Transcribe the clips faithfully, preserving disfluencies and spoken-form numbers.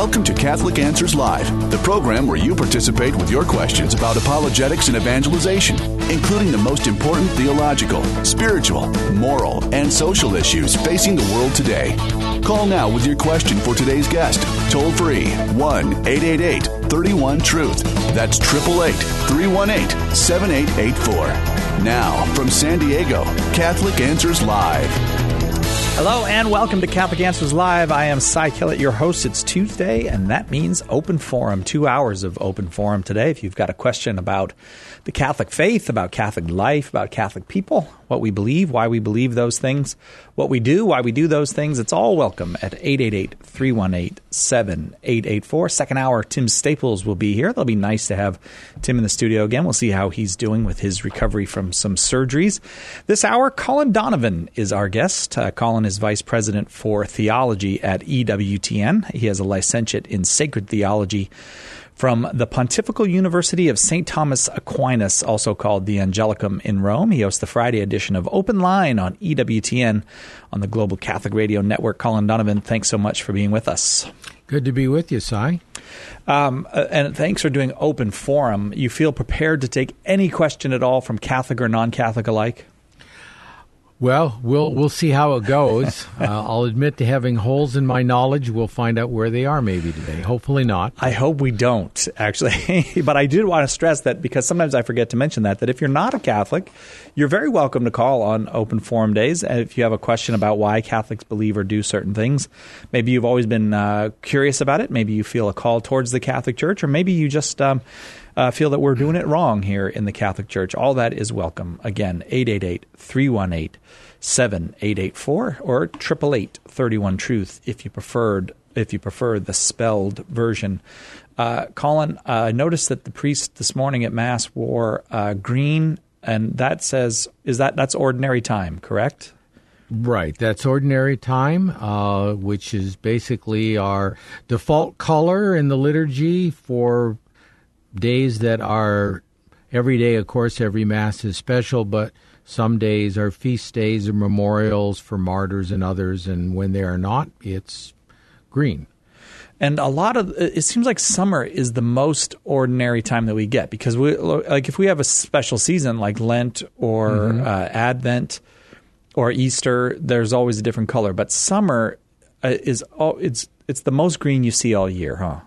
Welcome to Catholic Answers Live, the program where you participate with your questions about apologetics and evangelization, including the most important theological, spiritual, moral, and social issues facing the world today. Call now with your question for today's guest. Toll free, one eight eight eight, three one, truth. That's eight eight eight, three one eight, seven eight eight four. Now, from San Diego, Catholic Answers Live. Hello and welcome to Catholic Answers Live. I am Cy Killett, your host. It's Tuesday, and that means open forum. Two hours of open forum today. If you've got a question about the Catholic faith, about Catholic life, about Catholic people, what we believe, why we believe those things, what we do, why we do those things, it's all welcome at eight eight eight, three one eight, seven eight eight four. Second hour, Tim Staples will be here. It'll be nice to have Tim in the studio again. We'll see how he's doing with his recovery from some surgeries. This hour, Colin Donovan is our guest. Uh, Colin is Vice President for Theology at E W T N. He has a licentiate in Sacred Theology from the Pontifical University of Saint Thomas Aquinas, also called the Angelicum in Rome. He hosts the Friday edition of Open Line on E W T N on the Global Catholic Radio Network. Colin Donovan, thanks so much for being with us. Good to be with you, Cy. Um, and thanks for doing Open Forum. You feel prepared to take any question at all from Catholic or non-Catholic alike? Well, we'll we'll see how it goes. uh, I'll admit to having holes in my knowledge. We'll find out where they are maybe today. Hopefully not. I hope we don't, actually. But I did want to stress that because sometimes I forget to mention that, that if you're not a Catholic, you're very welcome to call on Open Forum days. And if you have a question about why Catholics believe or do certain things, maybe you've always been uh, curious about it, maybe you feel a call towards the Catholic Church, or maybe you just um, uh, feel that we're doing it wrong here in the Catholic Church, all that is welcome. Again, eight eight eight, three one eight, seven eight eight four or eight eight eight, three one, truth if you preferred if you prefer the spelled version. Uh, Colin, uh, I noticed that the priest this morning at Mass wore uh, green, and that says is that that's ordinary time, correct? Right. That's ordinary time, uh, which is basically our default color in the liturgy for days that are every day. Of course, every Mass is special, but some days are feast days or memorials for martyrs and others, and when they are not, it's green. And a lot of it seems like summer is the most ordinary time that we get because we like if we have a special season like Lent or mm-hmm. uh, Advent or Easter, there's always a different color. But summer uh, is all, it's it's the most green you see all year, huh?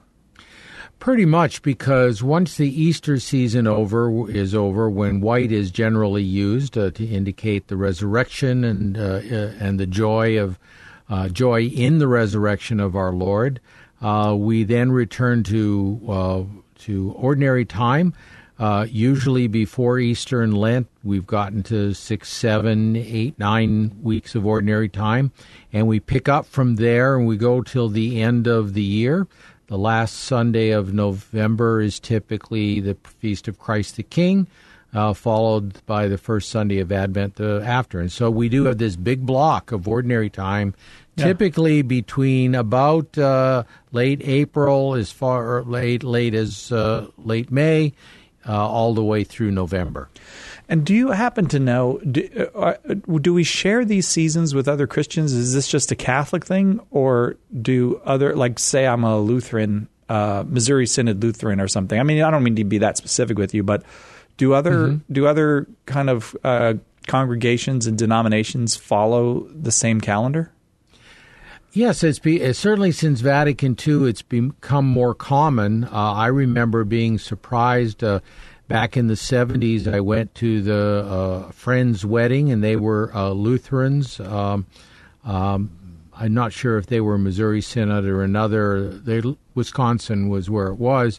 Pretty much, because once the Easter season over is over, when white is generally used uh, to indicate the resurrection and uh, uh, and the joy of uh, joy in the resurrection of our Lord, uh, we then return to uh, to ordinary time. Uh, usually before Easter and Lent, we've gotten to six, seven, eight, nine weeks of ordinary time, and we pick up from there and we go till the end of the year. The last Sunday of November is typically the Feast of Christ the King, uh, followed by the first Sunday of Advent uh, after. And so we do have this big block of ordinary time, yeah. typically between about uh, late April, as far late late as uh, late May, uh, all the way through November. And do you happen to know, do, uh, do we share these seasons with other Christians? Is this just a Catholic thing? Or do other, like say I'm a Lutheran, uh, Missouri Synod Lutheran or something. I mean, I don't mean to be that specific with you, but do other mm-hmm. do other kind of uh, congregations and denominations follow the same calendar? Yes, it's be, certainly since Vatican Two, it's become more common. Uh, I remember being surprised uh, back in the seventies. I went to the uh, friend's wedding, and they were uh, Lutherans. Um, um, I'm not sure if they were Missouri Synod or another. They, Wisconsin was where it was.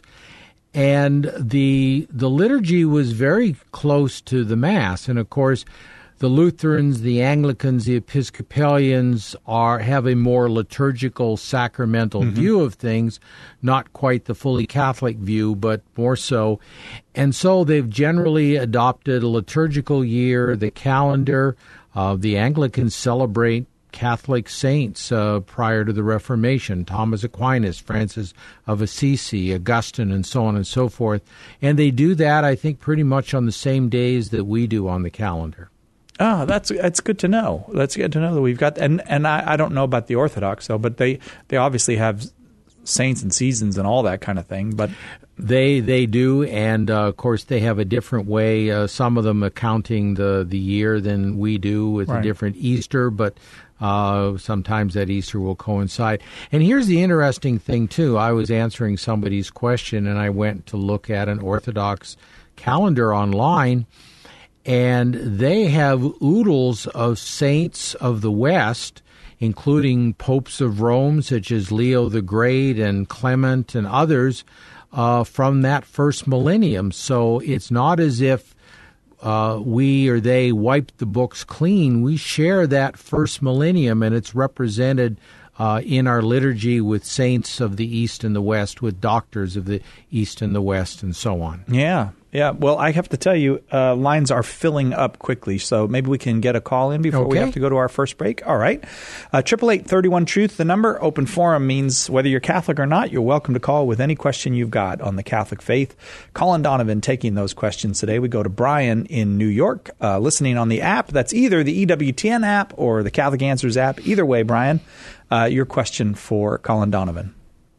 And the the liturgy was very close to the Mass. And, of course, the Lutherans, the Anglicans, the Episcopalians are have a more liturgical, sacramental mm-hmm. view of things, not quite the fully Catholic view, but more so. And so they've generally adopted a liturgical year, the calendar. Uh, the Anglicans celebrate Catholic saints uh, prior to the Reformation, Thomas Aquinas, Francis of Assisi, Augustine, and so on and so forth. And they do that, I think, pretty much on the same days that we do on the calendar. Oh, that's that's good to know. That's good to know that we've got, and and I, I don't know about the Orthodox though, but they, they obviously have saints and seasons and all that kind of thing, but they they do, and uh, of course they have a different way. Uh, some of them accounting the the year than we do with right. a different Easter, but uh, sometimes that Easter will coincide. And here's the interesting thing too. I was answering somebody's question, and I went to look at an Orthodox calendar online, and they have oodles of saints of the West, including popes of Rome, such as Leo the Great and Clement and others, uh, from that first millennium. So it's not as if uh, we or they wiped the books clean. We share that first millennium, and it's represented uh, in our liturgy with saints of the East and the West, with doctors of the East and the West, and so on. Yeah. Yeah, well, I have to tell you, uh, lines are filling up quickly, so maybe we can get a call in before okay. we have to go to our first break. All right. Triple eight thirty one truth, the number. Open forum means whether you're Catholic or not, you're welcome to call with any question you've got on the Catholic faith. Colin Donovan taking those questions today. We go to Brian in New York, uh, listening on the app. That's either the E W T N app or the Catholic Answers app. Either way, Brian, uh, your question for Colin Donovan.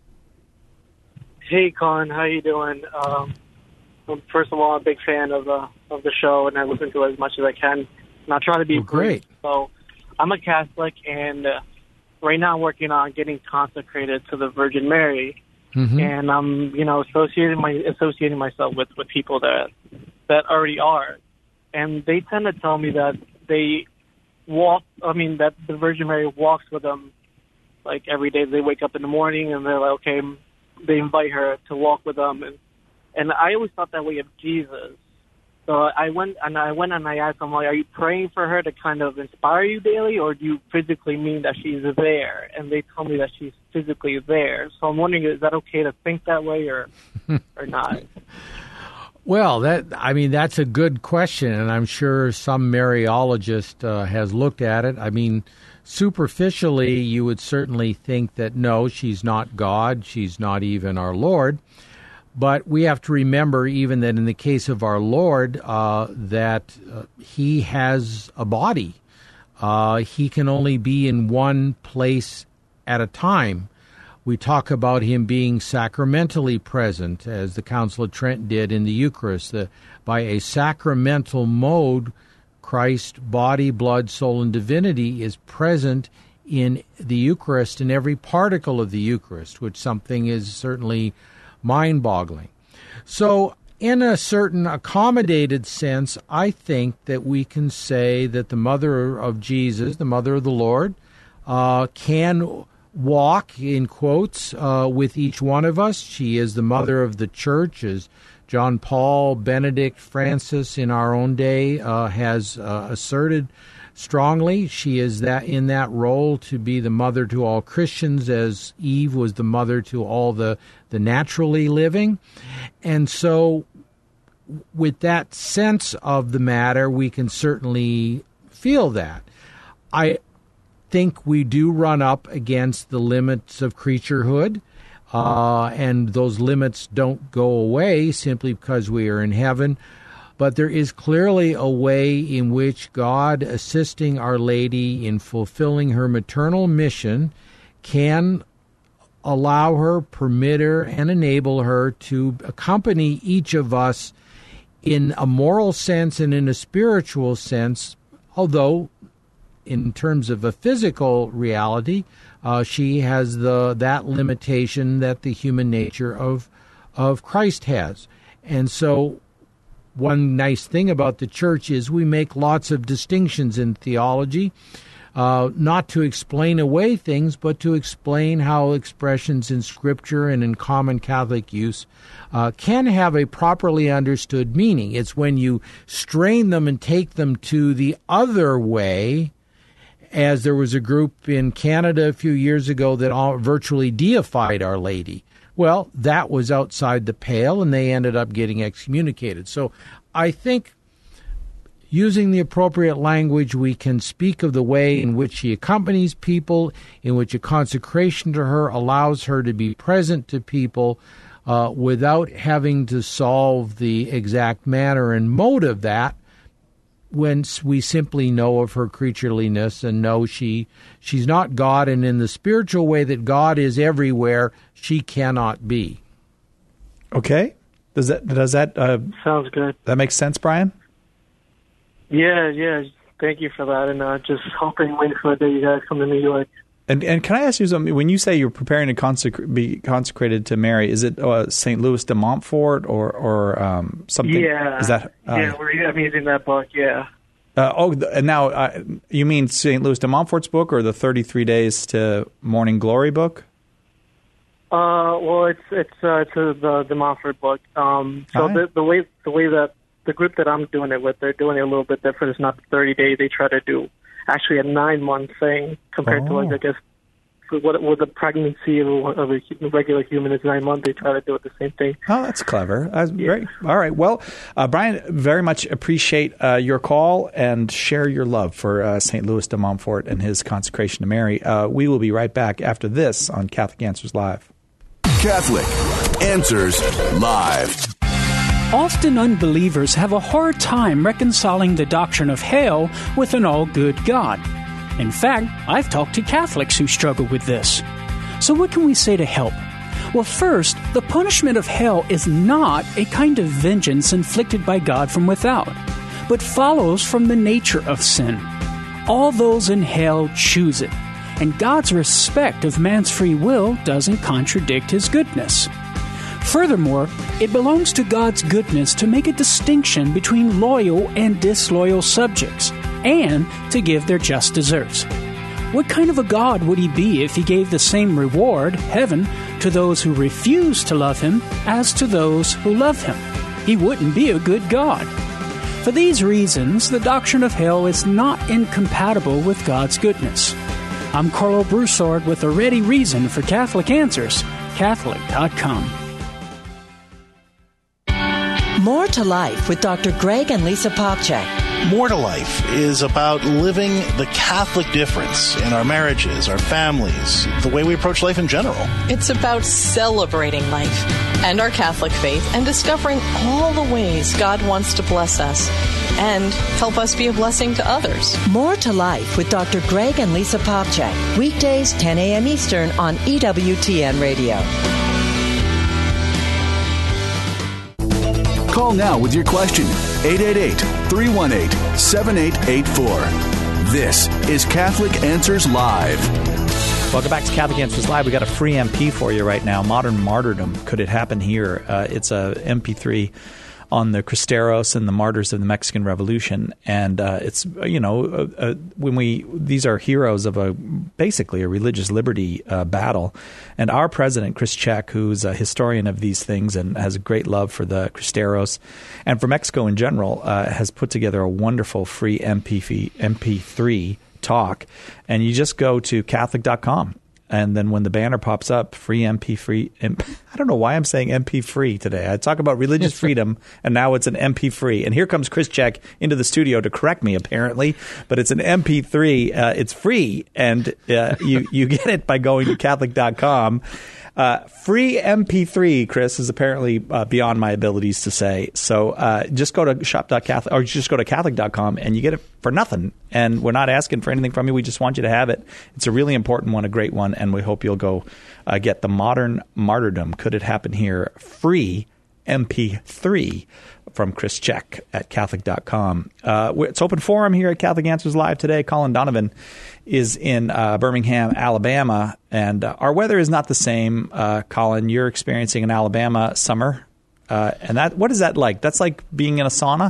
Hey, Colin, how you doing? Um, First of all, I'm a big fan of the of the show, and I listen to it as much as I can. And I try to be well, great. So, I'm a Catholic, and uh, right now I'm working on getting consecrated to the Virgin Mary, mm-hmm. and I'm, you know, associating my associating myself with, with people that that already are, and they tend to tell me that they walk. I mean, that the Virgin Mary walks with them, like every day. They wake up in the morning, and they're like, okay, they invite her to walk with them, and. And I always thought that way of Jesus. So I went and I went and I asked them, like, are you praying for her to kind of inspire you daily, or do you physically mean that she's there? And they told me that she's physically there. So I'm wondering, is that okay to think that way or or not? Well, that I mean, that's a good question, and I'm sure some Mariologist uh, has looked at it. I mean, superficially, you would certainly think that, no, she's not God. She's not even our Lord. But we have to remember, even that in the case of our Lord, uh, that uh, he has a body. Uh, he can only be in one place at a time. We talk about him being sacramentally present, as the Council of Trent did in the Eucharist. The, by a sacramental mode, Christ's body, blood, soul, and divinity is present in the Eucharist, in every particle of the Eucharist, which something is certainly mind-boggling. So, in a certain accommodated sense, I think that we can say that the mother of Jesus, the mother of the Lord, uh, can walk, in quotes, uh, with each one of us. She is the mother of the Church, as John Paul, Benedict, Francis in our own day uh, has uh, asserted strongly. She is that in that role to be the mother to all Christians, as Eve was the mother to all the, the naturally living. And so with that sense of the matter, we can certainly feel that. I think we do run up against the limits of creaturehood, uh, and those limits don't go away simply because we are in heaven. But there is clearly a way in which God, assisting Our Lady in fulfilling her maternal mission, can allow her, permit her, and enable her to accompany each of us in a moral sense and in a spiritual sense, although in terms of a physical reality, uh, she has the that limitation that the human nature of of Christ has. And so one nice thing about the Church is we make lots of distinctions in theology, uh, not to explain away things, but to explain how expressions in Scripture and in common Catholic use uh, can have a properly understood meaning. It's when you strain them and take them to the other way, as there was a group in Canada a few years ago that all virtually deified Our Lady. Well, that was outside the pale, and they ended up getting excommunicated. So I think using the appropriate language, we can speak of the way in which she accompanies people, in which a consecration to her allows her to be present to people uh, without having to solve the exact manner and mode of that. when we simply know of her creatureliness and know she she's not God, and in the spiritual way that God is everywhere, she cannot be. Okay. Does that does that uh, sounds good? That makes sense, Brian? Yeah, yeah. Thank you for that, and uh, just hoping, waiting for the day you guys come to New York. And and can I ask you something? When you say you're preparing to consec- be consecrated to Mary, is it uh, Saint Louis de Montfort or or um, something? Yeah, is that uh, yeah? We're I'm using that book. Yeah. Uh, oh, and now uh, you mean Saint Louis de Montfort's book or the thirty-three Days to Morning Glory book? Uh, well, it's it's uh, it's uh, the the Montfort book. Um, so the the way the way that the group that I'm doing it with, they're doing it a little bit different. It's not the thirty day. They try to do actually a nine month thing compared oh. to like I guess what with the pregnancy of a, of a regular human is nine months. They try to do it the same thing. Oh, that's clever. That's yeah. Great. All right. Well, uh, Brian, very much appreciate uh, your call and share your love for uh, Saint Louis de Montfort and his consecration to Mary. Uh, we will be right back after this on Catholic Answers Live. Catholic Answers Live. Often unbelievers have a hard time reconciling the doctrine of hell with an all-good God. In fact, I've talked to Catholics who struggle with this. So what can we say to help? Well, first, the punishment of hell is not a kind of vengeance inflicted by God from without, but follows from the nature of sin. All those in hell choose it, and God's respect of man's free will doesn't contradict his goodness. Furthermore, it belongs to God's goodness to make a distinction between loyal and disloyal subjects, and to give their just deserts. What kind of a God would he be if he gave the same reward, heaven, to those who refuse to love him as to those who love him? He wouldn't be a good God. For these reasons, the doctrine of hell is not incompatible with God's goodness. I'm Carlo Broussard with a ready reason for Catholic Answers, Catholic dot com. More to Life with Doctor Greg and Lisa Popcak. More to Life is about living the Catholic difference in our marriages, our families, the way we approach life in general. It's about celebrating life and our Catholic faith and discovering all the ways God wants to bless us and help us be a blessing to others. More to Life with Doctor Greg and Lisa Popcak. Weekdays, ten a.m. Eastern on E W T N Radio. Call now with your question. eight eight eight, three one eight, seven eight eight four. This is Catholic Answers Live. Welcome back to Catholic Answers Live. We got a free M P for you right now. Modern Martyrdom. Could it happen here? Uh, it's a M P three on the Cristeros and the martyrs of the Mexican Revolution, and uh, it's you know uh, uh, when we these are heroes of a basically a religious liberty uh, battle, and our president Chris Check, who's a historian of these things and has a great love for the Cristeros and for Mexico in general, uh, has put together a wonderful free M P three talk, and you just go to Catholic dot com. And then when the banner pops up, free M P free. M- I don't know why I'm saying M P free today. I talk about religious freedom, and now it's an M P free. And here comes Chris Check into the studio to correct me, apparently. But it's an M P three. Uh, it's free, and uh, you you get it by going to Catholic dot com. Uh, free M P three, Chris, is apparently uh, beyond my abilities to say. So uh, just go to shop dot catholic or just go to Catholic dot com and you get it for nothing. And we're not asking for anything from you. We just want you to have it. It's a really important one, a great one, and we hope you'll go uh, get the Modern Martyrdom. Could it happen here? Free M P three from Chris Check at Catholic dot com. Uh, it's open forum here at Catholic Answers Live today. Colin Donovan is in uh, Birmingham, Alabama, and uh, our weather is not the same. Uh, Colin, you're experiencing an Alabama summer, uh, and that what is that like? That's like being in a sauna?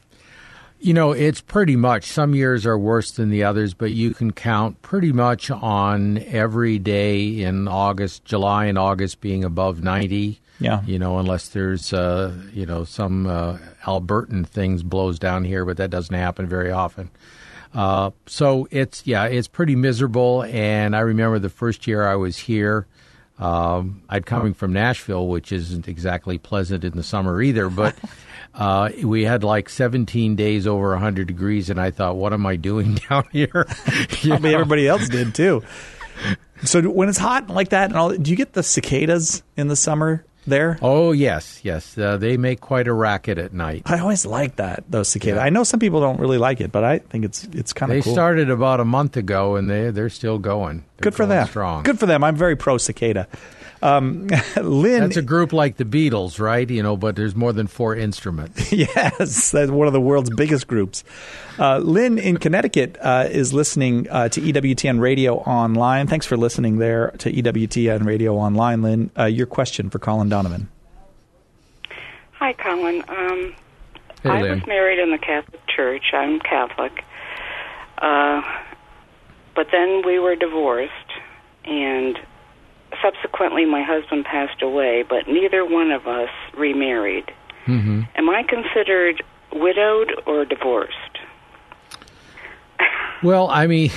You know, it's pretty much. Some years are worse than the others, but you can count pretty much on every day in August, July and August being above ninety. Yeah. You know, unless there's, uh, you know, some uh, Albertan things blows down here, but that doesn't happen very often. Uh, so it's, yeah, it's pretty miserable. And I remember the first year I was here, um, I'd coming from Nashville, which isn't exactly pleasant in the summer either, but uh, we had like seventeen days over one hundred degrees, and I thought, what am I doing down here? Probably everybody else did too. So when it's hot like that, and all, do you get the cicadas in the summer? there? Oh, yes, yes. Uh, they make quite a racket at night. I always like that, those cicadas. Yeah. I know some people don't really like it, but I think it's it's kind of They cool. started about a month ago, and they, they're still going. They're Good for going them. Strong. Good for them. I'm very pro-cicada. Um, Lynn, That's a group like the Beatles, right? You know, but there's more than four instruments. Yes, that's one of the world's biggest groups. Uh, Lynn in Connecticut uh, is listening uh, to E W T N Radio Online. Thanks for listening there to E W T N Radio Online, Lynn. Uh, your question for Colin Donovan. Hi, Colin. Um, Hey, I Lynn. was married in the Catholic Church. I'm Catholic. Uh, but then we were divorced, and subsequently my husband passed away, but neither one of us remarried. Mm-hmm. Am I considered widowed or divorced? Well, I mean,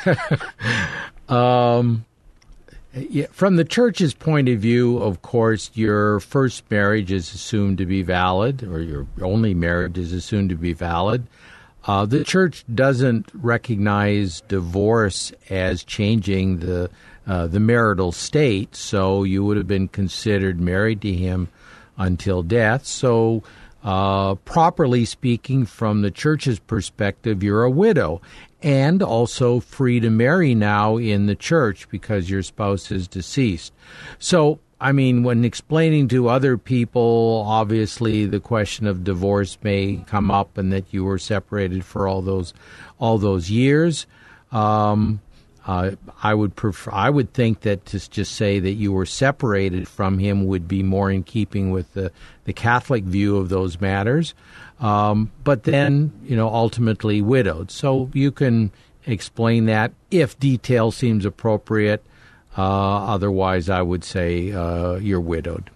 um, yeah, from the church's point of view, of course, your first marriage is assumed to be valid, or your only marriage is assumed to be valid. Uh, the church doesn't recognize divorce as changing the uh, the marital state, so you would have been considered married to him until death. So, uh, properly speaking, from the church's perspective, you're a widow, and also free to marry now in the church because your spouse is deceased. So, I mean, when explaining to other people, obviously the question of divorce may come up, and that you were separated for all those all those years. Um, uh, I would prefer. I would think that to just say that you were separated from him would be more in keeping with the, the Catholic view of those matters. Um, but then, you know, ultimately widowed. So you can explain that if detail seems appropriate. Uh, otherwise, I would say uh, you're widowed.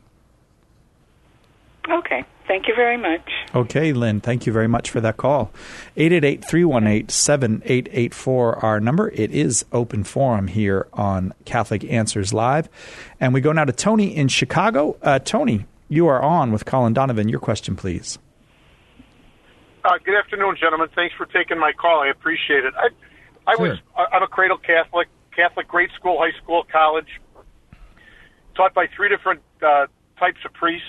Okay. Thank you very much. Okay, Lynn, thank you very much for that call. eight eight eight, three one eight, seven eight eight four, our number. It is open forum here on Catholic Answers Live. And we go now to Tony in Chicago. Uh, Tony, you are on with Colin Donovan. Your question, please. Uh, good afternoon, gentlemen. Thanks for taking my call. I appreciate it. I, I Sure. was, I'm a cradle Catholic, Catholic grade school, high school, college, taught by three different uh, types of priests.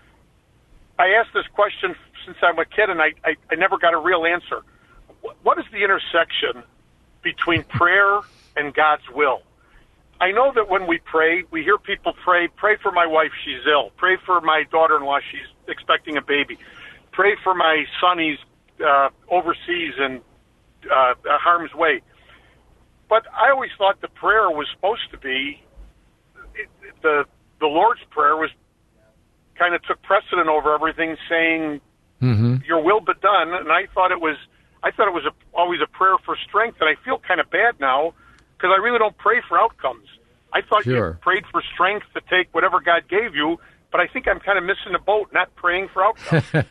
I asked this question since I'm a kid, and I, I, I never got a real answer. What is the intersection between prayer and God's will? I know that when we pray, we hear people pray, pray for my wife, she's ill. Pray for my daughter-in-law, she's expecting a baby. Pray for my son, he's uh, overseas in uh, harm's way. But I always thought the prayer was supposed to be, it, the the Lord's Prayer was kind of took precedent over everything, saying, Mm-hmm. "Your will be done." And I thought it was, I thought it was a, always a prayer for strength. And I feel kind of bad now because I really don't pray for outcomes. I thought Sure. you prayed for strength to take whatever God gave you, but I think I'm kind of missing the boat, not praying for outcomes.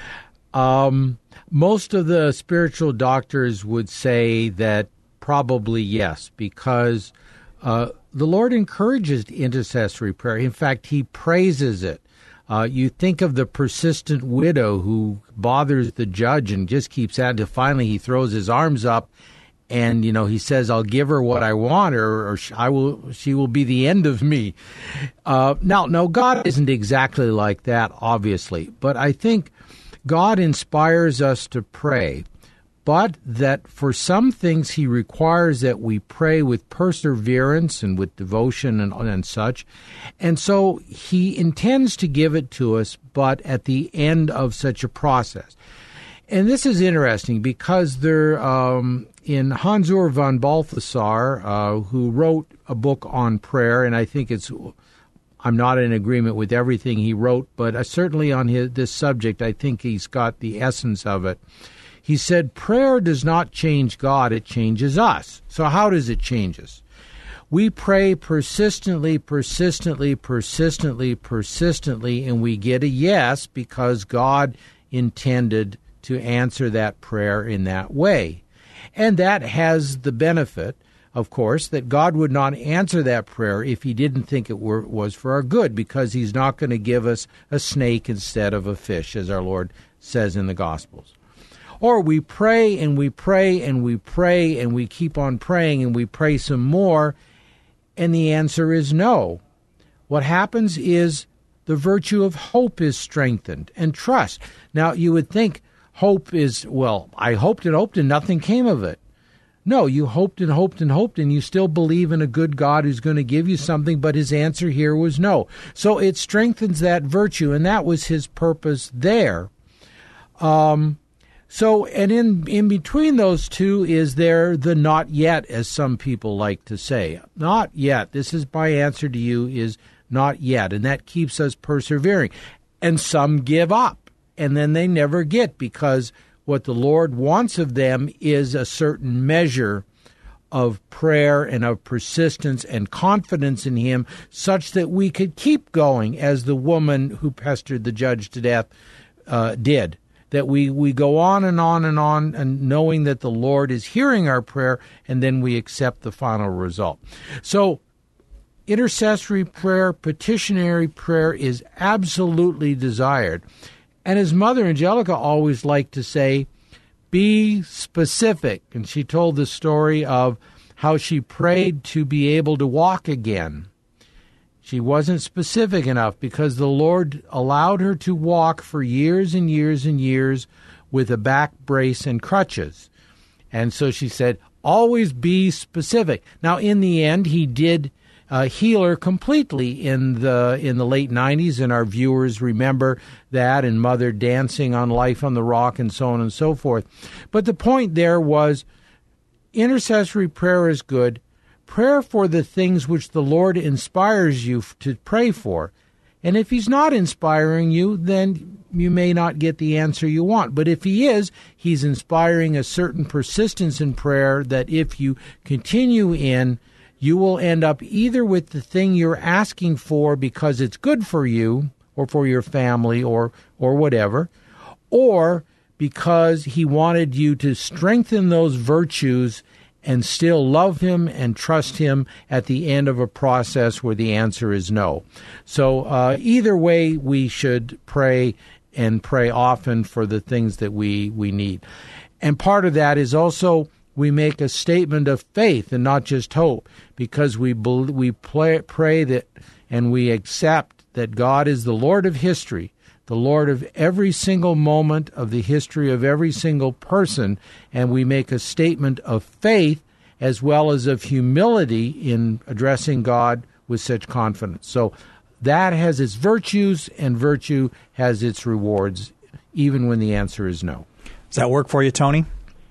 Um, most of the spiritual doctors would say that probably yes, because uh, the Lord encourages intercessory prayer. In fact, he praises it. Uh, you think of the persistent widow who bothers the judge and just keeps at it until finally he throws his arms up and, you know, he says, I'll give her what I want, or, or I will, she will be the end of me. Uh, now, no, God isn't exactly like that, obviously, but I think God inspires us to pray, but that for some things he requires that we pray with perseverance and with devotion and, and such. And so he intends to give it to us, but at the end of such a process. And this is interesting because there, um, in Hans-Ur von Balthasar, uh, who wrote a book on prayer, and I think it's, I'm not in agreement with everything he wrote, but uh, certainly on his, this subject, I think he's got the essence of it. He said, prayer does not change God, it changes us. So how does it change us? We pray persistently, persistently, persistently, persistently, and we get a yes because God intended to answer that prayer in that way. And that has the benefit, of course, that God would not answer that prayer if he didn't think it were, was for our good, because he's not going to give us a snake instead of a fish, as our Lord says in the Gospels. Or we pray and we pray and we pray and we keep on praying and we pray some more, and the answer is no. What happens is the virtue of hope is strengthened, and trust. Now, you would think hope is, well, I hoped and hoped and nothing came of it. No, you hoped and hoped and hoped, and you still believe in a good God who's going to give you something, but his answer here was no. So it strengthens that virtue, and that was his purpose there. Um, so, and in, in between those two is there the not yet, as some people like to say. Not yet. This is my answer to you is not yet, and that keeps us persevering. And some give up, and then they never get, because what the Lord wants of them is a certain measure of prayer and of persistence and confidence in him, such that we could keep going, as the woman who pestered the judge to death uh, did. That we, we go on and on and on, and knowing that the Lord is hearing our prayer, and then we accept the final result. So intercessory prayer, petitionary prayer is absolutely desired. And as Mother Angelica always liked to say, be specific. And she told the story of how she prayed to be able to walk again. She wasn't specific enough because the Lord allowed her to walk for years and years and years with a back brace and crutches. And so she said, always be specific. Now, in the end, he did Uh, heal her completely in the in the late nineties, and our viewers remember that, and Mother dancing on Life on the Rock and so on and so forth. But the point there was intercessory prayer is good. Prayer for the things which the Lord inspires you to pray for. And if he's not inspiring you, then you may not get the answer you want. But if he is, he's inspiring a certain persistence in prayer that if you continue in, you will end up either with the thing you're asking for because it's good for you or for your family or or whatever, or because he wanted you to strengthen those virtues and still love him and trust him at the end of a process where the answer is no. So uh, either way, we should pray and pray often for the things that we, we need. And part of that is also we make a statement of faith and not just hope, because we we pray, pray that and we accept that God is the Lord of history, the Lord of every single moment of the history of every single person, and we make a statement of faith as well as of humility in addressing God with such confidence. So that has its virtues, and virtue has its rewards, even when the answer is no. Does that work for you, Tony?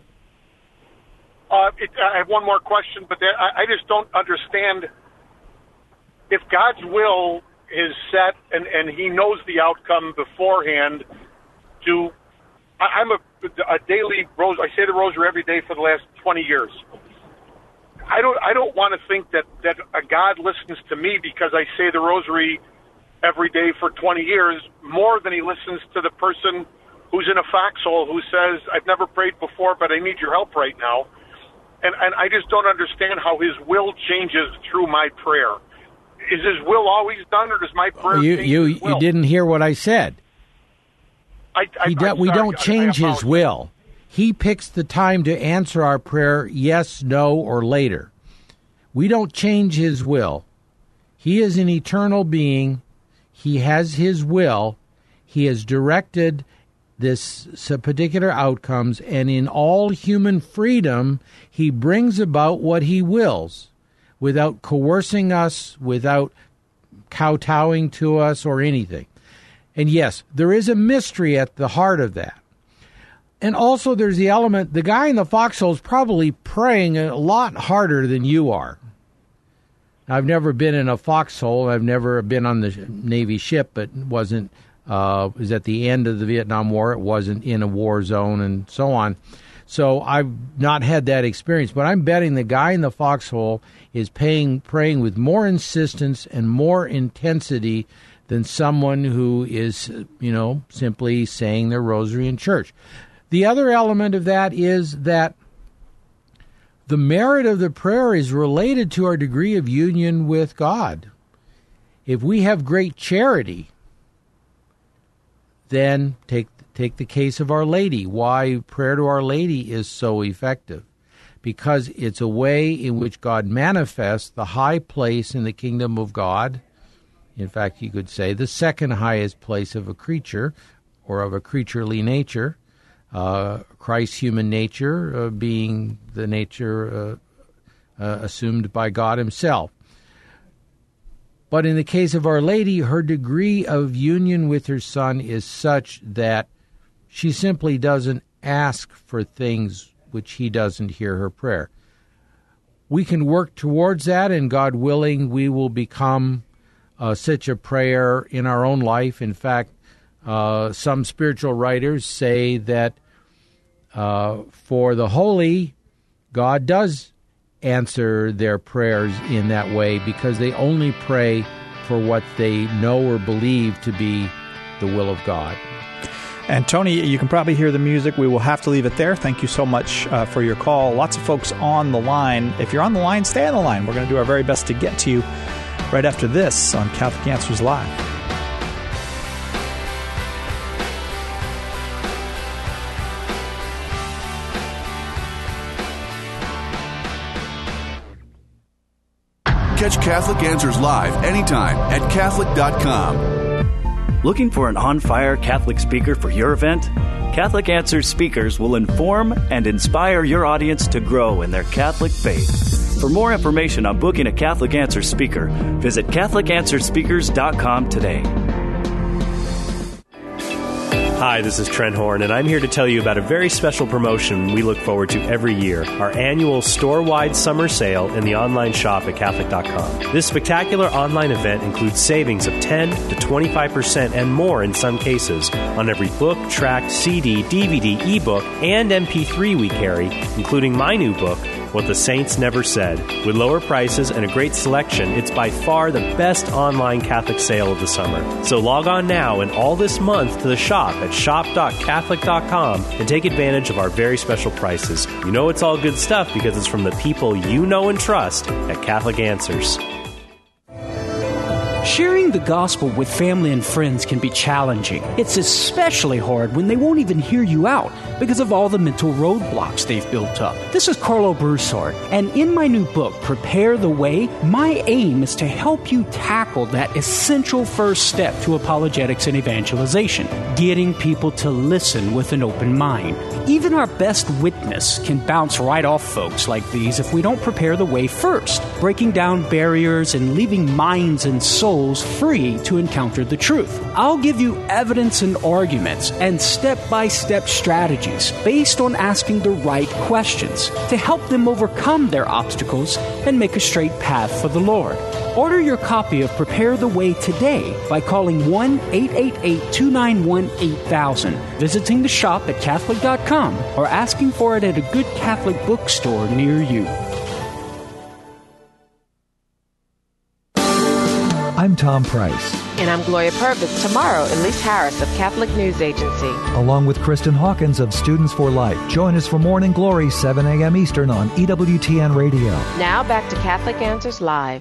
Uh, it, I have one more question, but that, I, I just don't understand if God's will is set and, and he knows the outcome beforehand. Do I, I'm a, a daily rose. I say the rosary every day for the last twenty years. I don't. I don't want to think that, that a God listens to me because I say the rosary every day for twenty years more than he listens to the person who's in a foxhole who says, "I've never prayed before, but I need your help right now." And, and I just don't understand how his will changes through my prayer. Is his will always done, or does my prayer you, change you, his will? You didn't hear what I said. I, I, he do, we sorry, don't change I, I his will. He picks the time to answer our prayer, yes, no, or later. We don't change his will. He is an eternal being. He has his will. He has directed this particular outcomes, and in all human freedom, he brings about what he wills without coercing us, without kowtowing to us or anything. And yes, there is a mystery at the heart of that. And also there's the element, the guy in the foxhole is probably praying a lot harder than you are. I've never been in a foxhole. I've never been on the Navy ship, but wasn't Uh, it was at the end of the Vietnam War. It wasn't in a war zone and so on. So I've not had that experience. But I'm betting the guy in the foxhole is paying, praying with more insistence and more intensity than someone who is, you know, simply saying their rosary in church. The other element of that is that the merit of the prayer is related to our degree of union with God. If we have great charity, then take take the case of Our Lady. Why prayer to Our Lady is so effective. Because it's a way in which God manifests the high place in the kingdom of God In fact, you could say the second highest place of a creature or of a creaturely nature, uh, Christ's human nature uh, being the nature uh, uh, assumed by God himself. But in the case of Our Lady, her degree of union with her Son is such that she simply doesn't ask for things which he doesn't hear her prayer. We can work towards that, and God willing, we will become uh, such a prayer in our own life. In fact, uh, some spiritual writers say that uh, for the holy, God does answer their prayers in that way because they only pray for what they know or believe to be the will of God. And Tony, you can probably hear the music. We will have to leave it there. Thank you so much uh, for your call. Lots of folks on the line. If you're on the line, stay on the line. We're going to do our very best to get to you right after this on Catholic Answers Live. Catch Catholic Answers Live anytime at Catholic dot com. Looking for an on-fire Catholic speaker for your event? Catholic Answers speakers will inform and inspire your audience to grow in their Catholic faith. For more information on booking a Catholic Answers speaker, visit Catholic Answers Speakers dot com today. Hi, this is Trent Horn, and I'm here to tell you about a very special promotion we look forward to every year, our annual store-wide summer sale in the online shop at Catholic dot com. This spectacular online event includes savings of ten to twenty-five percent and more in some cases on every book, tract, C D, D V D, ebook, and M P three we carry, including my new book, What the Saints Never Said. With lower prices and a great selection, it's by far the best online Catholic sale of the summer. So log on now and all this month to the shop at shop dot catholic dot com and take advantage of our very special prices. You know it's all good stuff because it's from the people you know and trust at Catholic Answers. Sharing the gospel with family and friends can be challenging. It's especially hard when they won't even hear you out because of all the mental roadblocks they've built up. This is Carlo Broussard, and in my new book, Prepare the Way, my aim is to help you tackle that essential first step to apologetics and evangelization, getting people to listen with an open mind. Even our best witness can bounce right off folks like these if we don't prepare the way first, breaking down barriers and leaving minds and souls free to encounter the truth. I'll give you evidence and arguments and step-by-step strategies based on asking the right questions to help them overcome their obstacles and make a straight path for the Lord. Order your copy of Prepare the Way today by calling one eight eight eight, two nine one, eight thousand, visiting the shop at Catholic dot com, or asking for it at a good Catholic bookstore near you. I'm Tom Price. And I'm Gloria Purvis. Tomorrow, Elise Harris of Catholic News Agency. Along with Kristen Hawkins of Students for Life. Join us for Morning Glory, seven a.m. Eastern on E W T N Radio. Now back to Catholic Answers Live.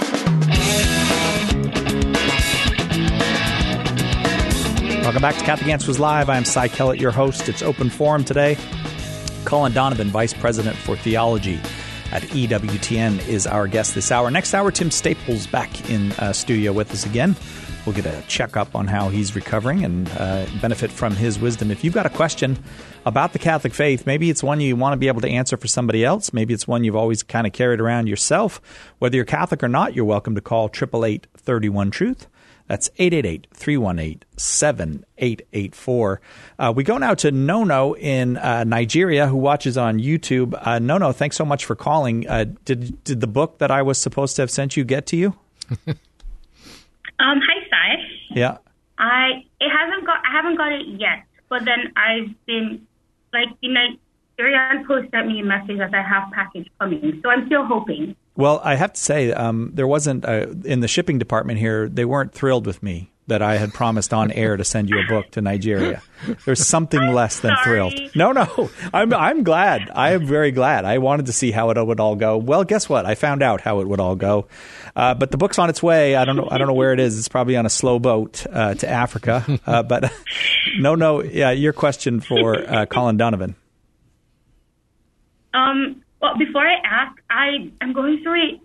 Welcome back to Catholic Answers Live. I'm Cy Kellett, your host. It's open forum today. Colin Donovan, Vice President for Theology at E W T N, is our guest this hour. Next hour, Tim Staples back in uh, studio with us again. We'll get a checkup on how he's recovering and uh, benefit from his wisdom. If you've got a question about the Catholic faith, maybe it's one you want to be able to answer for somebody else. Maybe it's one you've always kind of carried around yourself. Whether you're Catholic or not, you're welcome to call eight eight eight, three one, truth. That's eight eight eight, three one eight, seven eight eight four. Uh, we go now to Nono in uh, Nigeria, who watches on YouTube. Uh, Nono, thanks so much for calling. Uh, did did the book that I was supposed to have sent you get to you? um, hi, Sai. Yeah. I it hasn't got I haven't got it yet, but then I've been like the Nigerian Post sent me a message that I have package coming, so I'm still hoping. Well, I have to say, um, there wasn't uh, in the shipping department here. They weren't thrilled with me that I had promised on air to send you a book to Nigeria. There's something I'm less than sorry. thrilled. No, no, I'm I'm glad. I am very glad. I wanted to see how it would all go. Well, guess what? I found out how it would all go. Uh, but the book's on its way. I don't know. I don't know where it is. It's probably on a slow boat uh, to Africa. Uh, but no, no. Yeah, your question for uh, Colin Donovan. Um. Well, before I ask, I am going through a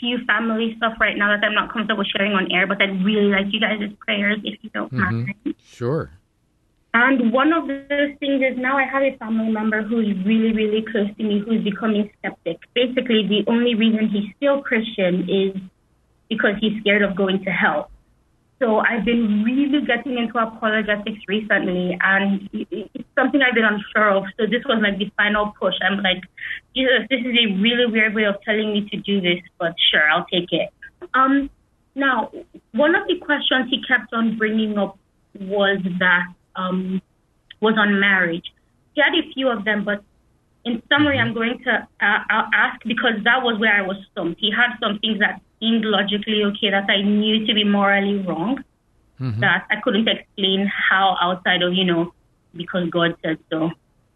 few family stuff right now that I'm not comfortable sharing on air, but I'd really like you guys' prayers if you don't Mm-hmm. mind. Sure. And one of those things is now I have a family member who's really, really close to me who's becoming skeptic. Basically, the only reason he's still Christian is because he's scared of going to hell. So I've been really getting into apologetics recently, and it's something I've been unsure of. So this was like the final push. I'm like, Jesus, this is a really weird way of telling me to do this, but sure, I'll take it. Um, now, one of the questions he kept on bringing up was that um, was on marriage. He had a few of them, but in summary, I'm going to uh, I'll ask because that was where I was stumped. He had some things that seemed logically okay that I knew to be morally wrong, mm-hmm. that I couldn't explain how outside of, you know, because God said so.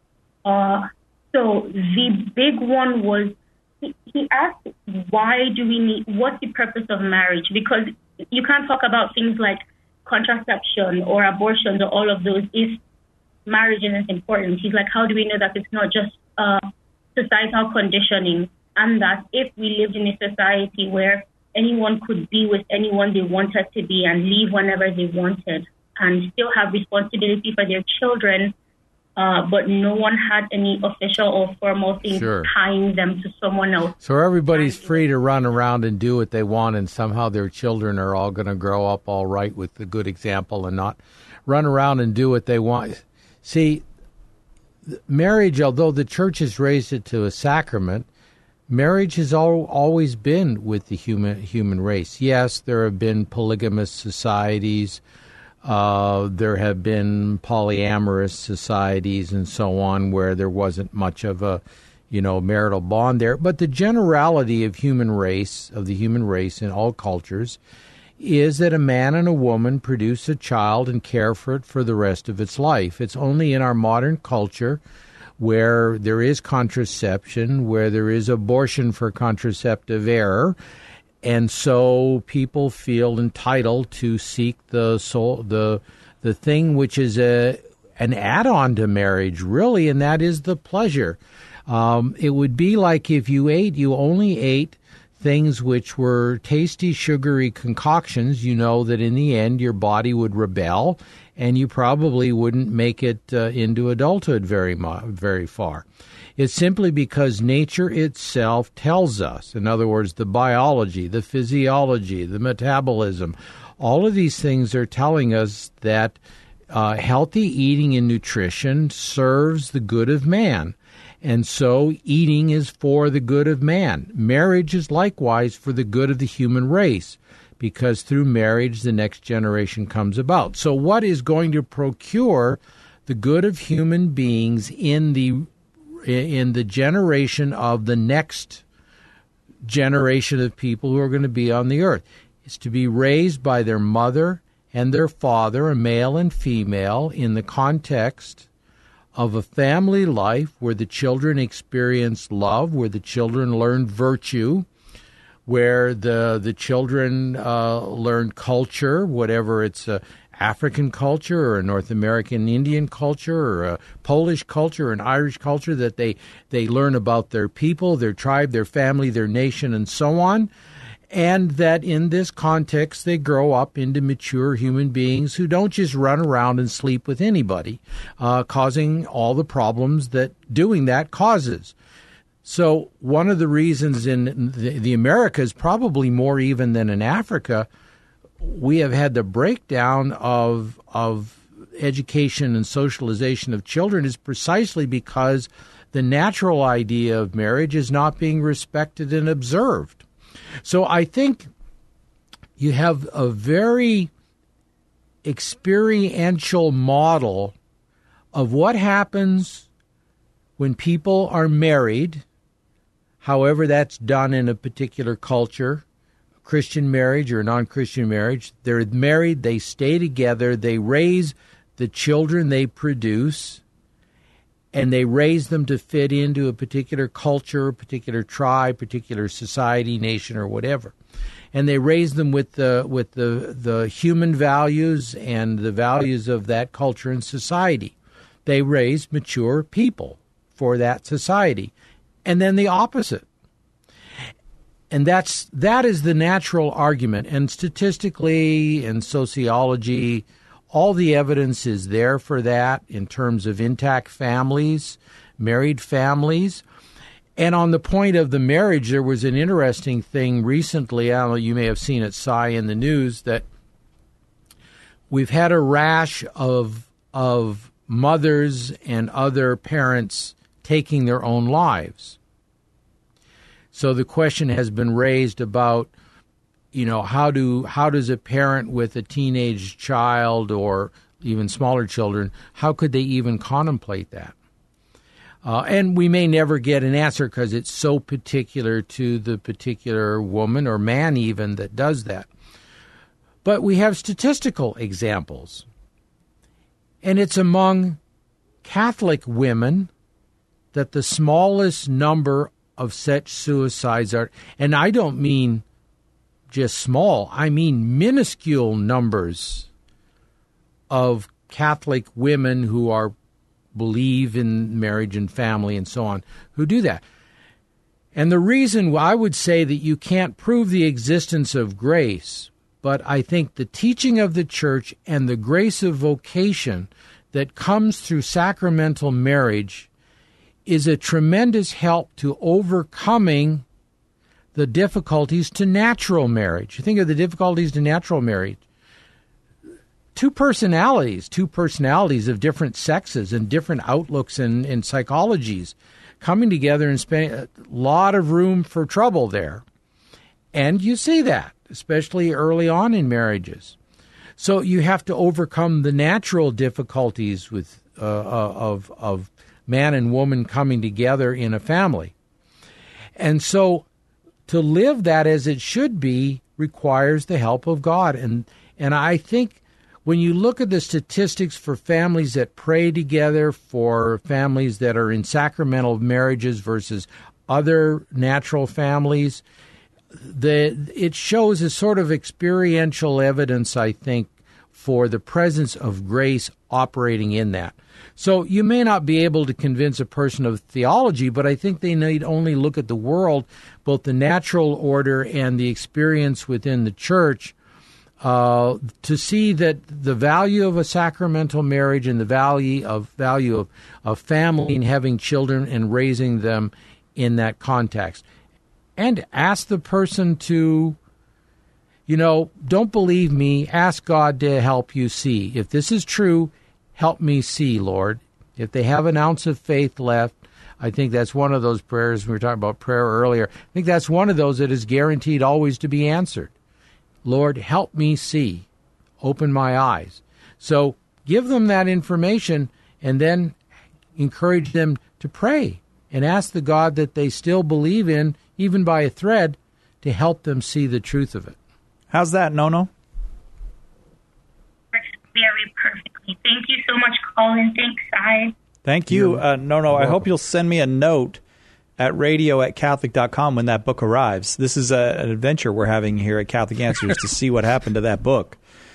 Uh, so the big one was, he, he asked, why do we need, what's the purpose of marriage? Because you can't talk about things like contraception or abortion or all of those if marriage isn't important. He's like, how do we know that it's not just uh, societal conditioning, and that if we lived in a society where anyone could be with anyone they wanted to be and leave whenever they wanted and still have responsibility for their children, uh, but no one had any official or formal thing Sure. tying them to someone else. So everybody's free to run around and do what they want, and somehow their children are all going to grow up all right with the good example and not run around and do what they want. See, marriage, although the church has raised it to a sacrament, marriage has al- always been with the human human race. Yes, there have been polygamous societies, uh, there have been polyamorous societies and so on where there wasn't much of a, you know, marital bond there. But the generality of human race, of the human race in all cultures, is that a man and a woman produce a child and care for it for the rest of its life. It's only in our modern culture where there is contraception, where there is abortion for contraceptive error, and so people feel entitled to seek the soul, the the thing which is a an add-on to marriage, really, and that is the pleasure. Um, it would be like if you ate, you only ate things which were tasty, sugary concoctions. You know that in the end your body would rebel, and you probably wouldn't make it uh, into adulthood very mu- very far. It's simply because nature itself tells us, in other words, the biology, the physiology, the metabolism, all of these things are telling us that uh, healthy eating and nutrition serves the good of man. And so eating is for the good of man. Marriage is likewise for the good of the human race, because through marriage the next generation comes about. So what is going to procure the good of human beings in the in the generation of the next generation of people who are going to be on the earth? Is to be raised by their mother and their father, a male and female, in the context of a family life where the children experience love, where the children learn virtue, where the the children uh, learn culture, whatever it's a African culture or a North American Indian culture or a Polish culture or an Irish culture, that they, they learn about their people, their tribe, their family, their nation, and so on. And that in this context, they grow up into mature human beings who don't just run around and sleep with anybody, uh, causing all the problems that doing that causes. So one of the reasons in the, the Americas, probably more even than in Africa, we have had the breakdown of of education and socialization of children is precisely because the natural idea of marriage is not being respected and observed. So I think you have a very experiential model of what happens when people are married, however that's done in a particular culture, Christian marriage or non-Christian marriage. They're married, they stay together, they raise the children they produce, and they raise them to fit into a particular culture, a particular tribe, particular society, nation, or whatever. And they raise them with the with the, the human values and the values of that culture and society. They raise mature people for that society. And then the opposite. and that's that is the natural argument. And statistically and sociology, all the evidence is there for that in terms of intact families, married families. And on the point of the marriage, there was an interesting thing recently. I don't know, you may have seen it, Cy, in the news, that we've had a rash of of mothers and other parents taking their own lives. So the question has been raised about, you know, how do how does a parent with a teenage child or even smaller children, how could they even contemplate that? Uh, and we may never get an answer because it's so particular to the particular woman or man even that does that. But we have statistical examples. And it's among Catholic women that the smallest number of such suicides are. And I don't mean just small. I mean minuscule numbers of Catholic women who are believe in marriage and family and so on, who do that. And the reason I would say that you can't prove the existence of grace, but I think the teaching of the church and the grace of vocation that comes through sacramental marriage is a tremendous help to overcoming the difficulties to natural marriage. Think of the difficulties to natural marriage. Two personalities, two personalities of different sexes and different outlooks and, and psychologies coming together and spending a lot of room for trouble there. And you see that, especially early on in marriages. So you have to overcome the natural difficulties with uh, of of man and woman coming together in a family. And so to live that as it should be requires the help of God. And and I think when you look at the statistics for families that pray together, for families that are in sacramental marriages versus other natural families, the it shows a sort of experiential evidence, I think, for the presence of grace operating in that. So you may not be able to convince a person of theology, but I think they need only look at the world, both the natural order and the experience within the church, uh, to see that the value of a sacramental marriage and the value of value of, of family and having children and raising them in that context. And ask the person to, you know, don't believe me, ask God to help you see. If this is true, help me see, Lord. If they have an ounce of faith left, I think that's one of those prayers. We were talking about prayer earlier. I think that's one of those that is guaranteed always to be answered. Lord, help me see. Open my eyes. So give them that information and then encourage them to pray and ask the God that they still believe in, even by a thread, to help them see the truth of it. How's that, Nono? Very perfectly. Thank you so much, Colin. Thanks, Cy. Thank you. Uh, Nono, I hope you'll send me a note at radio at catholic dot com when that book arrives. This is a, an adventure we're having here at Catholic Answers to see what happened to that book.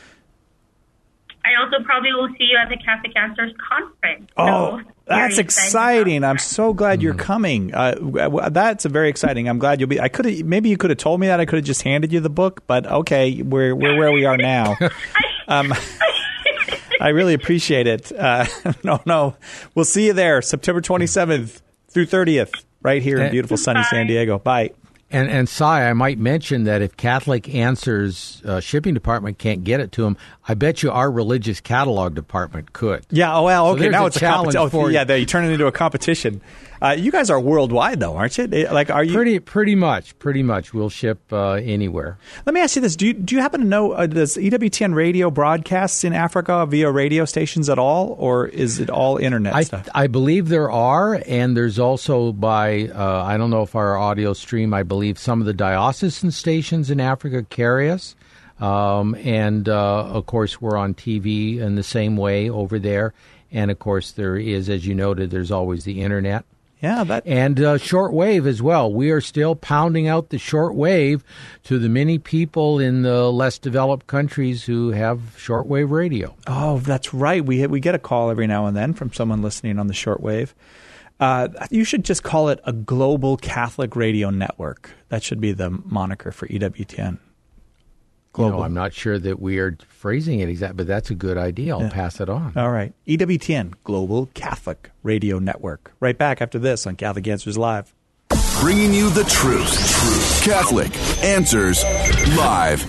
I also probably will see you at the Catholic Answers conference. Oh, so that's exciting. I'm so glad mm-hmm. you're coming. Uh, that's a very exciting. I'm glad you'll be. I could have maybe you could have told me that. I could have just handed you the book, but okay, we're we're where we are now. um, I really appreciate it. Uh, no, no. We'll see you there September twenty-seventh through thirtieth right here in beautiful sunny Bye. San Diego. Bye. And, and Cy, I might mention that if Catholic Answers uh, shipping department can't get it to them, I bet you our religious catalog department could. Yeah, oh, well, okay, so now a it's a competition. Oh, yeah, you. you turn it into a competition. Uh, you guys are worldwide, though, aren't you? Like, are you pretty, pretty much, pretty much. We'll ship uh, anywhere. Let me ask you this: Do you do you happen to know uh, does E W T N radio broadcasts in Africa via radio stations at all, or is it all internet I, stuff? I believe there are, and there's also by uh, I don't know if our audio stream. I believe some of the diocesan stations in Africa carry us, um, and uh, of course we're on T V in the same way over there. And of course there is, as you noted, there's always the internet. Yeah, that and uh, shortwave as well. We are still pounding out the shortwave to the many people in the less developed countries who have shortwave radio. Oh, that's right. We we get a call every now and then from someone listening on the shortwave. Uh, you should just call it a Global Catholic Radio Network. That should be the moniker for E W T N. Global. You know, I'm not sure that we are phrasing it exactly, but that's a good idea. I'll yeah. pass it on. All right. E W T N, Global Catholic Radio Network. Right back after this on Catholic Answers Live. Bringing you the truth. Truth. Catholic Answers Live.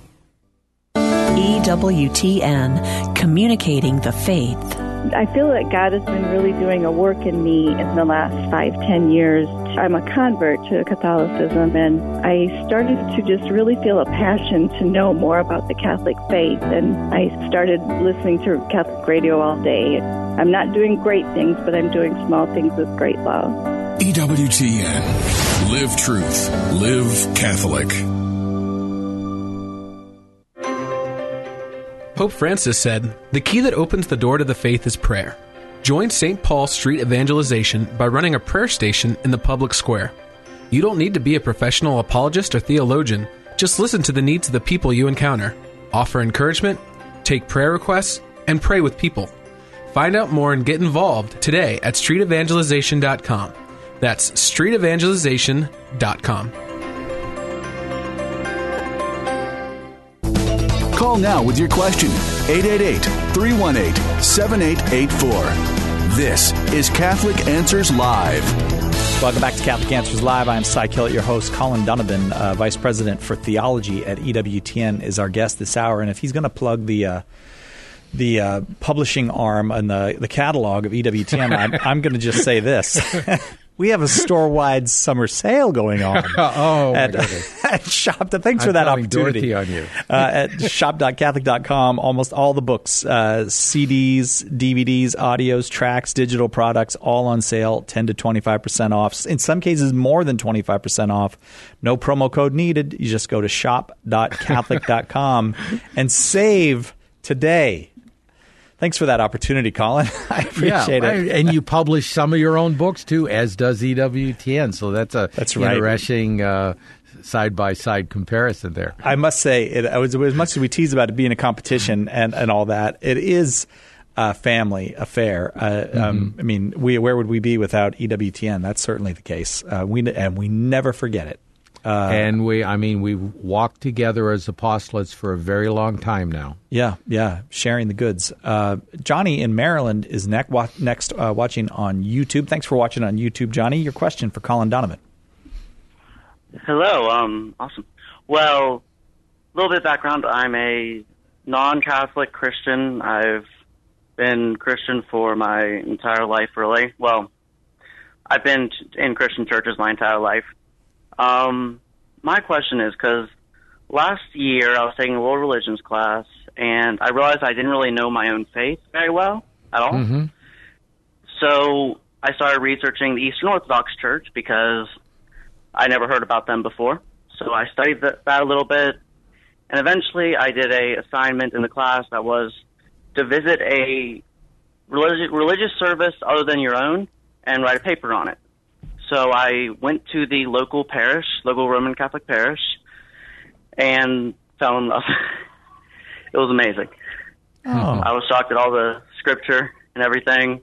E W T N, communicating the faith. I feel that God has been really doing a work in me in the last five, ten years. I'm a convert to Catholicism, and I started to just really feel a passion to know more about the Catholic faith, and I started listening to Catholic radio all day. I'm not doing great things, but I'm doing small things with great love. E W T N. Live truth. Live Catholic. Pope Francis said, "The key that opens the door to the faith is prayer." Join Saint Paul Street Evangelization by running a prayer station in the public square. You don't need to be a professional apologist or theologian. Just listen to the needs of the people you encounter. Offer encouragement, take prayer requests, and pray with people. Find out more and get involved today at street evangelization dot com. That's street evangelization dot com. Call now with your question. eight eight eight, three one eight, seven eight eight four. This is Catholic Answers Live. Welcome back to Catholic Answers Live. I'm Cy Killett, your host. Colin Donovan, uh, Vice President for Theology at E W T N, is our guest this hour. And if he's going to plug the uh, the uh, publishing arm and the, the catalog of E W T N, I'm, I'm going to just say this. We have a store-wide summer sale going on. oh, at, at Shop. Thanks I'm for that opportunity. Dorothy on you. uh, at shop dot catholic dot com, almost all the books, uh, C Ds, D V Ds, audios, tracks, digital products, all on sale, ten to twenty-five percent off. In some cases, more than twenty-five percent off. No promo code needed. You just go to shop dot catholic dot com and save today. Thanks for that opportunity, Colin. I appreciate yeah, it. And you publish some of your own books, too, as does E W T N. So that's a that's right. interesting uh, side-by-side comparison there. I must say, it, it was, as much as we tease about it being a competition and, and all that, it is a family affair. Uh, mm-hmm. um, I mean, we where would we be without E W T N? That's certainly the case. Uh, we And we never forget it. Uh, and we, I mean, we've walked together as apostolates for a very long time now. Yeah, yeah, sharing the goods. Uh, Johnny in Maryland is ne- wa- next uh, watching on YouTube. Thanks for watching on YouTube, Johnny. Your question for Colin Donovan. Hello, um, awesome. Well, a little bit of background. I'm a non-Catholic Christian. I've been Christian for my entire life, really. Well, I've been in Christian churches my entire life. Um, my question is, because last year I was taking a world religions class, and I realized I didn't really know my own faith very well at all. Mm-hmm. So I started researching the Eastern Orthodox Church because I never heard about them before. So I studied that, that a little bit, and eventually I did a assignment in the class that was to visit a religious, religious service other than your own and write a paper on it. So I went to the local parish, local Roman Catholic parish, and fell in love. It was amazing. Oh. I was shocked at all the scripture and everything.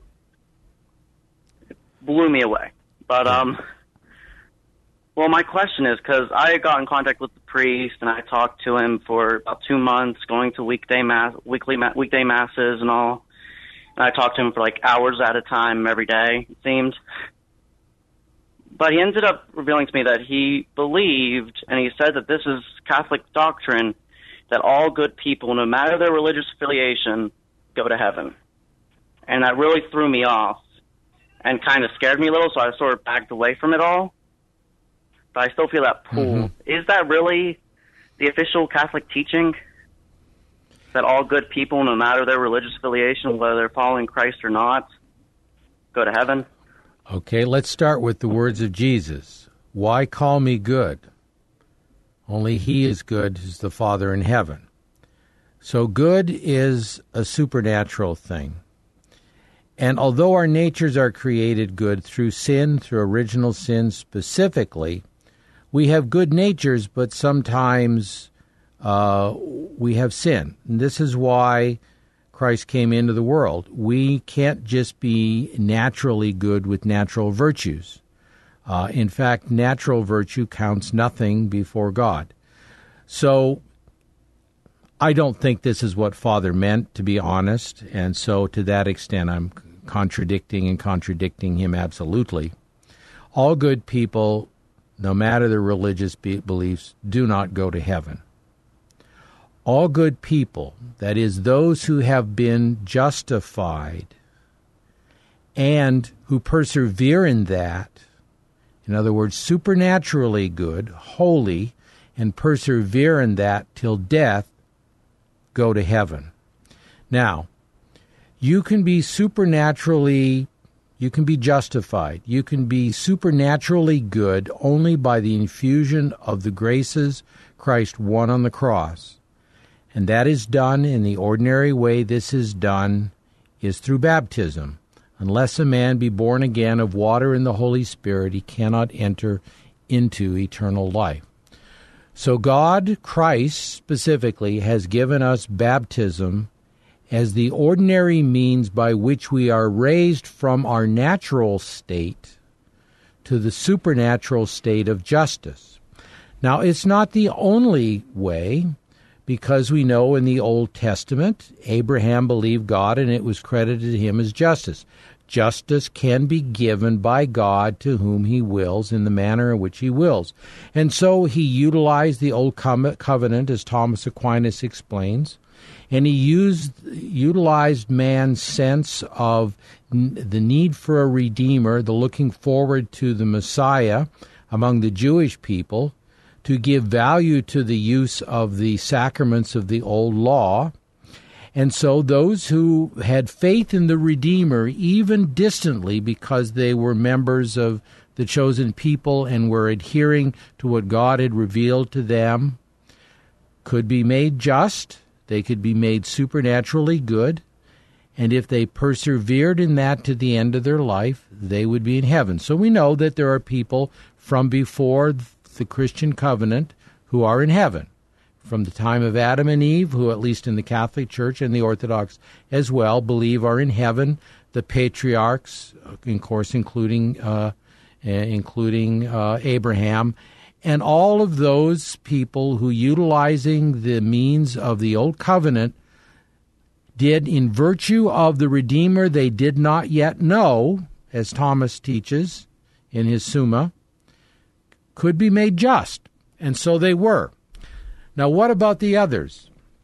It blew me away. But, um, well, my question is, because I got in contact with the priest, and I talked to him for about two months, going to weekday mass, weekly ma- weekday masses and all. And I talked to him for like hours at a time every day, it seemed. But he ended up revealing to me that he believed, and he said that this is Catholic doctrine, that all good people, no matter their religious affiliation, go to heaven. And that really threw me off and kind of scared me a little, so I sort of backed away from it all. But I still feel that pull. Mm-hmm. Is that really the official Catholic teaching? That all good people, no matter their religious affiliation, whether they're following Christ or not, go to heaven? Okay, let's start with the words of Jesus. Why call me good? Only he is good, is the Father in heaven. So good is a supernatural thing. And although our natures are created good through sin, through original sin specifically, we have good natures, but sometimes uh, we have sin. And this is why Christ came into the world. We can't just be naturally good with natural virtues. Uh, in fact, natural virtue counts nothing before God. So I don't think this is what Father meant, to be honest, and so to that extent I'm contradicting and contradicting him absolutely. All good people, no matter their religious be- beliefs, do not go to heaven. All good people, that is, those who have been justified and who persevere in that, in other words, supernaturally good, holy, and persevere in that till death, go to heaven. Now, you can be supernaturally, you can be justified, you can be supernaturally good only by the infusion of the graces Christ won on the cross. And that is done in the ordinary way this is done is through baptism. Unless a man be born again of water and the Holy Spirit, he cannot enter into eternal life. So God, Christ specifically, has given us baptism as the ordinary means by which we are raised from our natural state to the supernatural state of justice. Now, it's not the only way, because we know in the Old Testament, Abraham believed God and it was credited to him as justice. Justice can be given by God to whom he wills in the manner in which he wills. And so he utilized the Old Covenant, as Thomas Aquinas explains, and he used utilized man's sense of n- the need for a Redeemer, the looking forward to the Messiah among the Jewish people, to give value to the use of the sacraments of the old law. And so those who had faith in the Redeemer, even distantly because they were members of the chosen people and were adhering to what God had revealed to them, could be made just, they could be made supernaturally good, and if they persevered in that to the end of their life, they would be in heaven. So we know that there are people from before the Christian covenant who are in heaven, from the time of Adam and Eve, who at least in the Catholic Church and the Orthodox as well believe are in heaven. The patriarchs, of course, including uh, including uh, Abraham, and all of those people who, utilizing the means of the Old Covenant, did, in virtue of the Redeemer they did not yet know, as Thomas teaches in his Summa, could be made just, and so they were. Now, what about the others?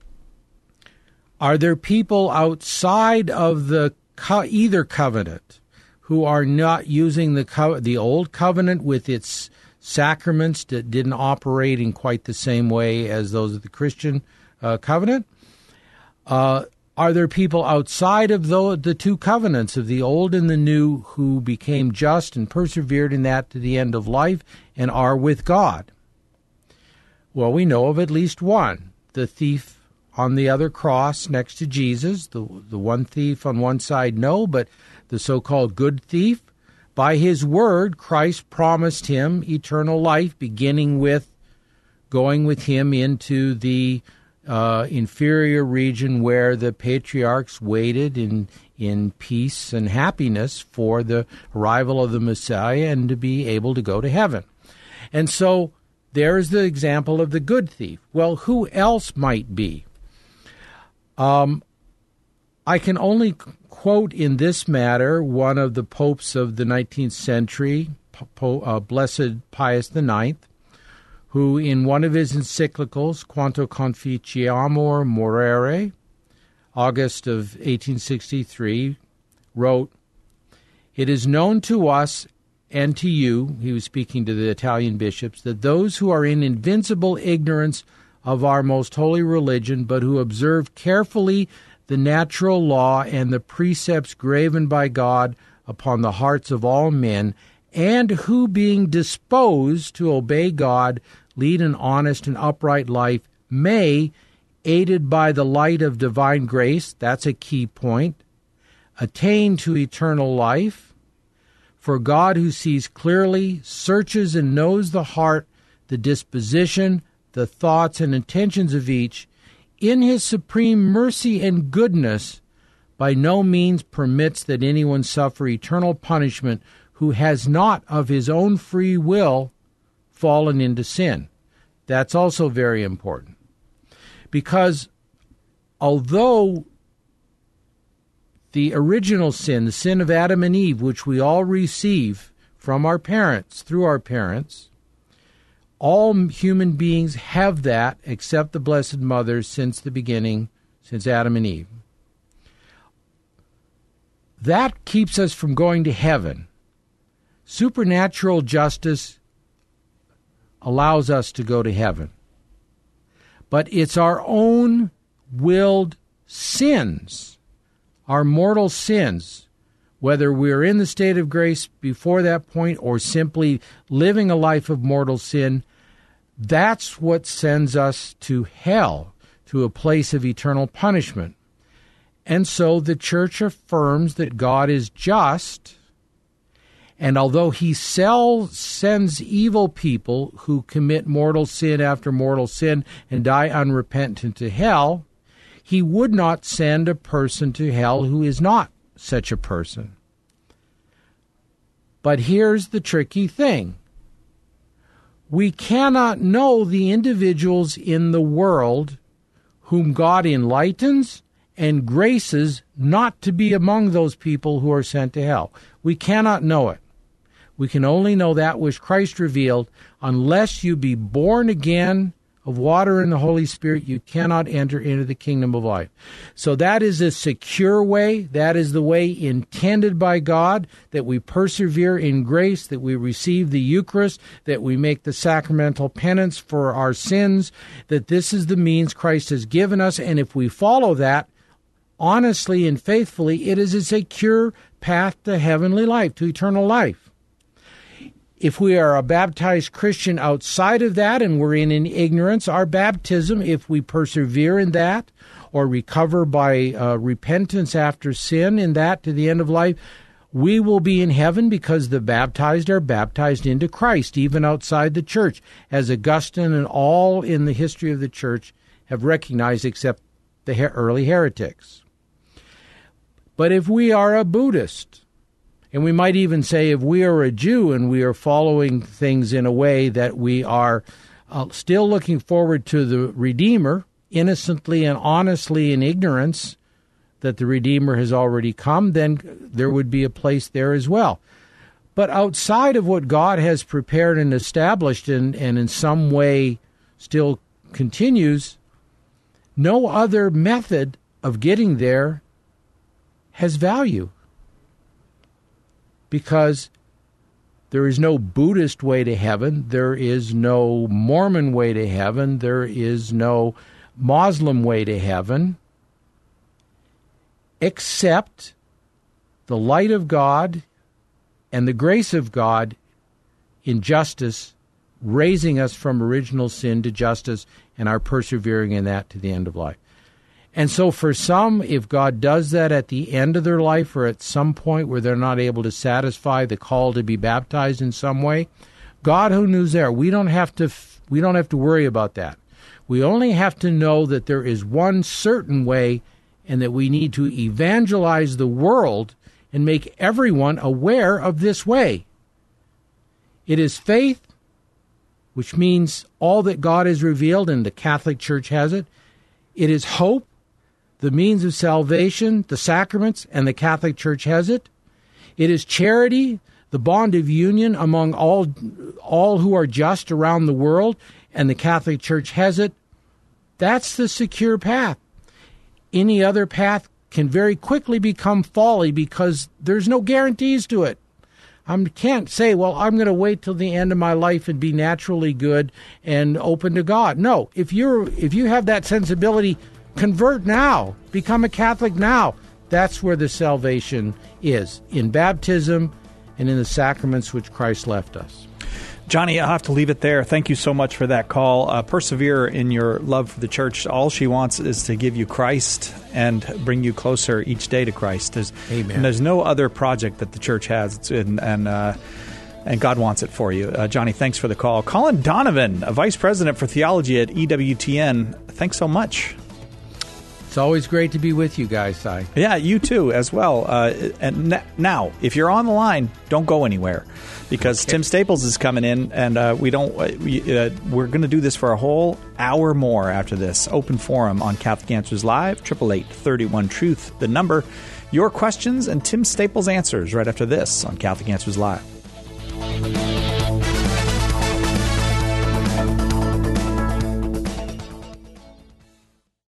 Are there people outside of the co- either covenant who are not using the co- the old covenant with its sacraments that didn't operate in quite the same way as those of the Christian uh, covenant? Uh, are there people outside of the, the two covenants, of the old and the new, who became just and persevered in that to the end of life and are with God? Well, we know of at least one, the thief on the other cross next to Jesus. The, the one thief on one side, no, but the so-called good thief. By his word, Christ promised him eternal life, beginning with going with him into the uh, inferior region where the patriarchs waited in, in peace and happiness for the arrival of the Messiah and to be able to go to heaven. And so there's the example of the good thief. Well, who else might be? Um, I can only quote in this matter one of the popes of the nineteenth century, po- uh, Blessed Pius the Ninth, who in one of his encyclicals, Quanto Conficiamur Morere, August of eighteen sixty-three, wrote, "It is known to us and to you," he was speaking to the Italian bishops, "that those who are in invincible ignorance of our most holy religion, but who observe carefully the natural law and the precepts graven by God upon the hearts of all men, and who, being disposed to obey God, lead an honest and upright life, may, aided by the light of divine grace," that's a key point, "attain to eternal life. For God, who sees clearly, searches and knows the heart, the disposition, the thoughts and intentions of each, in his supreme mercy and goodness, by no means permits that anyone suffer eternal punishment who has not of his own free will fallen into sin. That's also very important. Because although the original sin, the sin of Adam and Eve, which we all receive from our parents, through our parents, all human beings have that except the Blessed Mother since the beginning, since Adam and Eve. That keeps us from going to heaven. Supernatural justice allows us to go to heaven. But it's our own willed sins, our mortal sins, whether we're in the state of grace before that point or simply living a life of mortal sin, that's what sends us to hell, to a place of eternal punishment. And so the church affirms that God is just, and although he sell, sends evil people who commit mortal sin after mortal sin and die unrepentant to hell, he would not send a person to hell who is not such a person. But here's the tricky thing. We cannot know the individuals in the world whom God enlightens and graces not to be among those people who are sent to hell. We cannot know it. We can only know that which Christ revealed. Unless you be born again of water and the Holy Spirit, you cannot enter into the kingdom of life. So that is a secure way. That is the way intended by God, that we persevere in grace, that we receive the Eucharist, that we make the sacramental penance for our sins, that this is the means Christ has given us. And if we follow that honestly and faithfully, it is a secure path to heavenly life, to eternal life. If we are a baptized Christian outside of that and we're in, in ignorance, our baptism, if we persevere in that or recover by uh, repentance after sin in that to the end of life, we will be in heaven because the baptized are baptized into Christ, even outside the church, as Augustine and all in the history of the church have recognized, except the her- early heretics. But if we are a Buddhist, and we might even say if we are a Jew and we are following things in a way that we are uh, still looking forward to the Redeemer, innocently and honestly in ignorance that the Redeemer has already come, then there would be a place there as well. But outside of what God has prepared and established and, and in some way still continues, no other method of getting there has value. Because there is no Buddhist way to heaven, there is no Mormon way to heaven, there is no Muslim way to heaven, except the light of God and the grace of God in justice, raising us from original sin to justice and our persevering in that to the end of life. And so for some, if God does that at the end of their life or at some point where they're not able to satisfy the call to be baptized in some way, God who knows there, we don't have to we don't have to worry about that. We only have to know that there is one certain way and that we need to evangelize the world and make everyone aware of this way. It is faith, which means all that God has revealed, and the Catholic Church has it. It is hope, the means of salvation, the sacraments, and the Catholic Church has it. It is charity, the bond of union among all all who are just around the world, and the Catholic Church has it. That's the secure path. Any other path can very quickly become folly because there's no guarantees to it. I can't say, well, I'm going to wait till the end of my life and be naturally good and open to God. No, if you're if you have that sensibility, convert now. Become a Catholic now. That's where the salvation is, in baptism and in the sacraments which Christ left us. Johnny, I'll have to leave it there. Thank you so much for that call. Uh, persevere in your love for the church. All she wants is to give you Christ and bring you closer each day to Christ. There's, Amen. And there's no other project that the church has, it's in, and uh, and God wants it for you. Uh, Johnny, thanks for the call. Colin Donovan, a Vice President for Theology at E W T N. Thanks so much. It's always great to be with you guys, Si. Yeah, you too, as well. Uh, and n- now, if you're on the line, don't go anywhere, because okay. Tim Staples is coming in, and uh, we don't. Uh, we, uh, we're going to do this for a whole hour more after this. Open forum on Catholic Answers Live, triple eight thirty-one truth, the number. Your questions and Tim Staples' answers right after this on Catholic Answers Live.